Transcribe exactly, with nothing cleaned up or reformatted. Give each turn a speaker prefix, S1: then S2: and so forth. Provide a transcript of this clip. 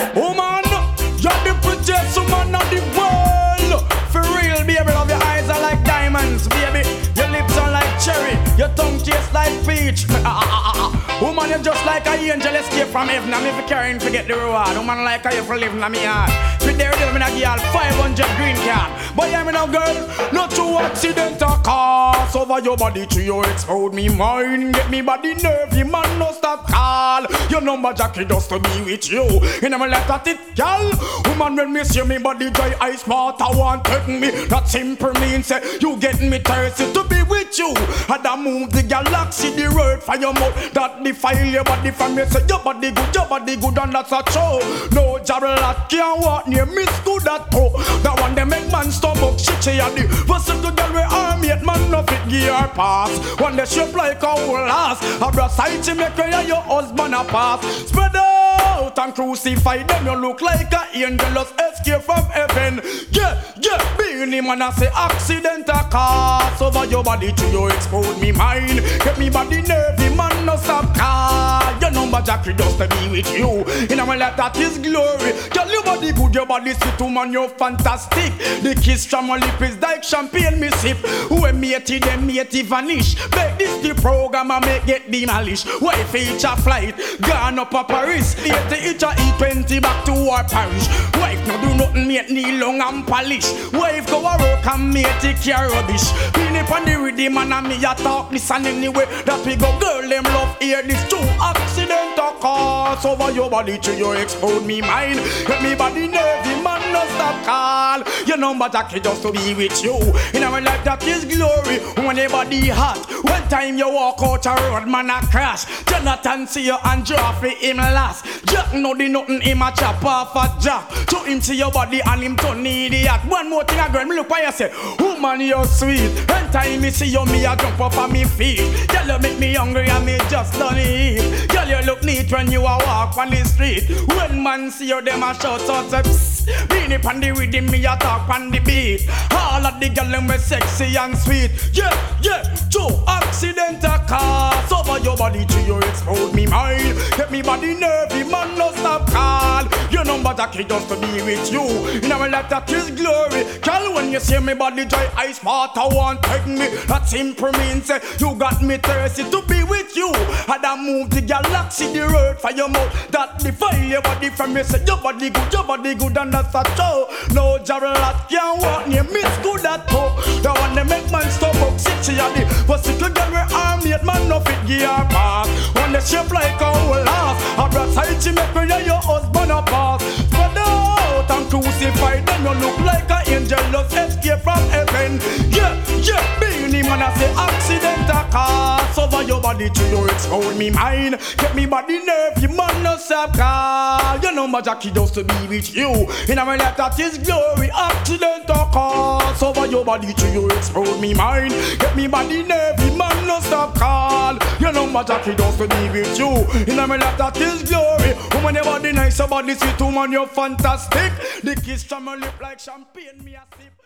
S1: Woman, you're the prettiest woman of the world. For real, baby, love your eyes are like diamonds, baby. Your lips are like cherry, your tongue tastes like peach. Woman, you're just like an angel escape from heaven. I'm if you carrying, forget the reward. Woman, like how you for living on me heart. Fit there, tell me that girl five hundred green card. But yeah, me now, girl, not too accidental cause over your body to your explode me mind. Get me body nervy, man, no stop call. Your number Jackie just to be with you. And I'm like at it, girl. Woman, when me see me body dry, I smart, I want taking me. That simple means say you getting me thirsty to be with you. And I move the galaxy, the word for your mouth that defile your body from me. Say your body good, your body good, and that's a show. No jarrel that can't walk near me, good that toe. That one they make man stomach shit, she had the person to girl with arm yet man no fit gear pass. One they shape like a whole ass. A brass side she make you your husband a pass. Spread out and crucify them. You look like an angel just escape from heaven. Yeah, yeah, being him man I say accidental cause over your body to you expose me mind. Get me body nervy man no stop car. Your number Jackie just to be with you. In my life that is glory. Girl your body good, your body sweet woman you're fantastic. The kiss from my lip is like champagne me sip. When me ate them me ate vanish. Make this the program I make get demolished. Why feature flight gone up a Paris. Later each a E twenty back to our parish. Wife no do nothing make knee long and polish. Wife go a work and me take care rubbish. Pin up on the rhythm and me a talk this and anyway that we go girl them love hear this too. Accidental cause over your body to your explode me mind. Get me body nervy man no stop call. Your number Jackie just to be with you. In our life that is glory. When your body hot. One time you walk out a road man a crash. Jonathan see you and draw for him last. Jack know the nothing him a chop off a jack. To him see your body and him turn idiot. One more thing a girl me look why you say woman you're sweet. One time me see you me a jump up on me feet. Girl you make me hungry and me just done eat. Girl you look neat when you a walk on the street. When man see you them a shout out say psst. Beanie pon the rhythm me a talk on the beat. All of the girl them we sexy and sweet. Yeah, yeah, Joe accidental cause over your body to your explode me mind. Get me body nervy man no stop call. Your number Jackie just to be with you. In our life that is glory. Girl when you see me body dry I smart I want take me. That simple means say you got me thirsty to be with you. And I move the galaxy the road for your mouth that defile your body from me. Say your body good, your body good and that's a show. No jarrel that can't walk near me good that toe. The one they make man stop up six she had the but sick girl with arm yet man no fit gear pass. One they shape like a whole ass. A brass side she make me your husband a pass. Spread out and crucify them. You look like an angel just escape from heaven. Yeah, yeah, being him man I say accidental cause over your body to your explode me mind. Get me body nervy man no stop call. Your number Jackie just to be with you. In my life that is glory. Accidental cause over your body to your explode me mind. Get me body nervy man no stop call. Your number Jackie just to be with you. In my life that is glory. Woman your body nice, your body sweet, woman you're fantastic. The kiss from your lip like champagne me a sip.